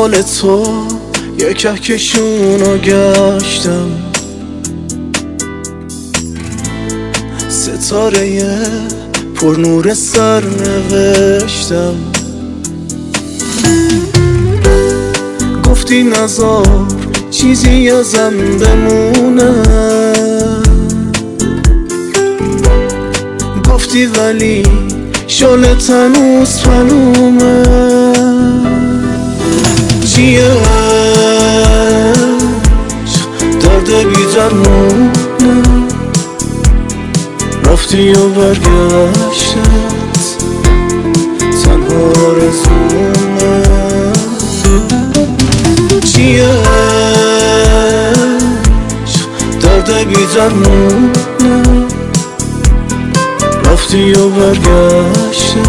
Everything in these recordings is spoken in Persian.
دنبال تو یه کهکشونو گشتم، ستاره پر نور سر نوشتم. گفتی نذار چیزی ازم بمونه، گفتی ولی شالت هنوز پنومه. چیه درد بی درمونه، رفتی و برگشتت تنها آرزومه. چیه درد بی درمونه، رفتی و برگشتت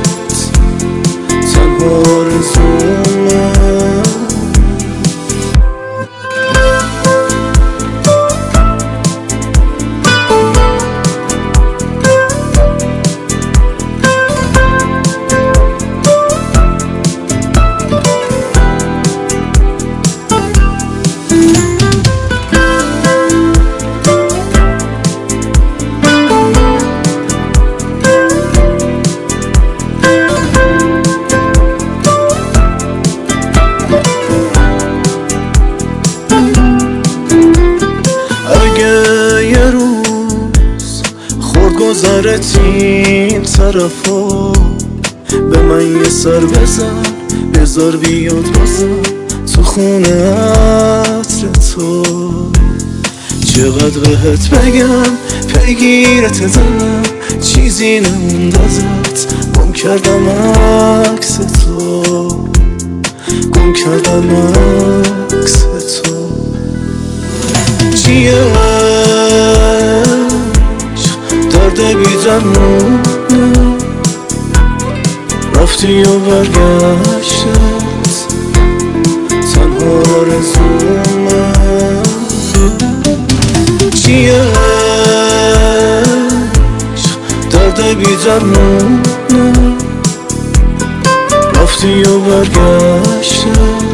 تنها آرزومه. یه روز خورد گذرت این طرفا، به من یه سر بزن بذار بیاد بازم تو خونه عطر تو. چقدر بهت بگم پیگیرت دلم، چیزی نموند ازت، گم کردم عکس تو، گم کردم عکس تو. چیه درد بی درمونه، رفتی و برگشتت تنها آرزومه. چیه درد بی درمونه، رفتی و برگشتت